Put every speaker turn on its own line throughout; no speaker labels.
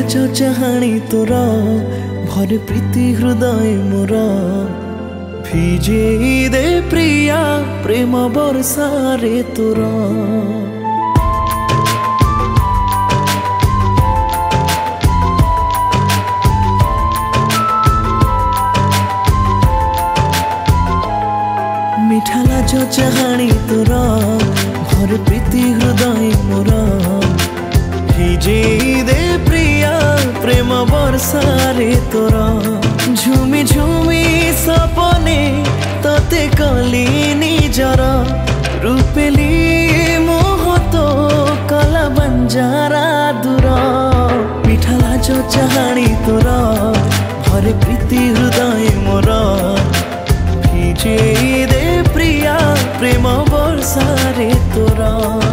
लाज चाहाणी तोर भरे प्रीति हृदय मोर भिजे दे प्रिया प्रेम बरसा रे तोर मिठा लाज चाहाणी तोर भरे प्रीति हृदय मोर भिजे दे प्रिया प्रेम बरसा रे तोर झुमी झुमी सपने तते कली निजर रूपेली मोह तो कला बंजारा दूर मिठा लाज चाहाणी तोर भरे प्रीति हृदय मोर भिजे दे प्रिया प्रेम बरसा रे तोर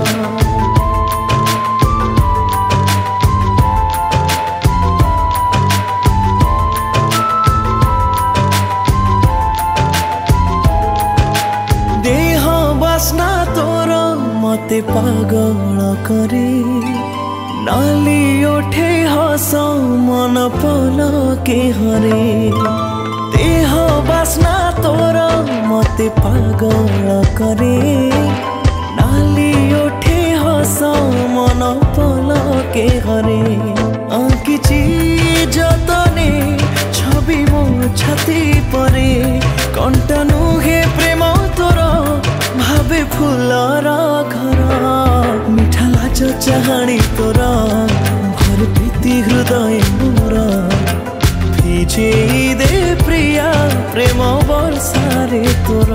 बासना तोर मते पागल करे नाली ओठे हस मन पलके हरे देह बासना तोर मते पागल करे नाली ओठे हस मन पलके हरे आंकिची जतने छवि मो छाती परे कंटा नुहे प्रेम तोर भावे फुलर घर मिठा लाज चाहाणी तोर भर प्रीति हृदय मोर भिजे दे प्रिया प्रेम बरसा रे तोर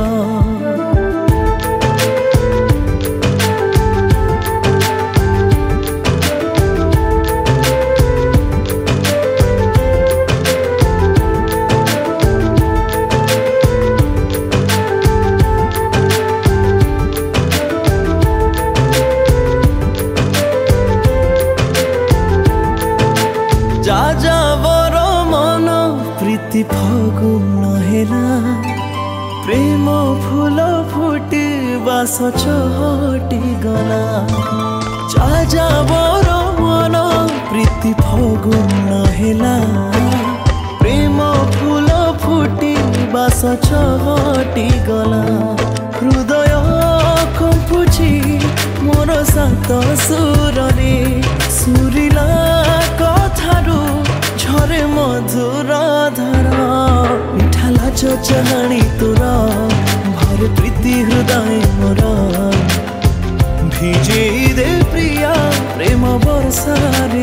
যাযাবর মন প্রীতি ফাগুন হেলা প্রেম ফুল ফুটি বাস ছটি গলা যাযাবর মন প্রীতি ফাগুন হেলা প্রেম ফুল ফুটি বাস ছটি গলা হৃদয় কম্পুছি মোর সাত সুরে সুরিলা कथारू झरे मधुर धारा मिठा लाज चाहाणी तोर भरे प्रीति हृदय मोर भिजे दे प्रिया प्रेम बरसा रे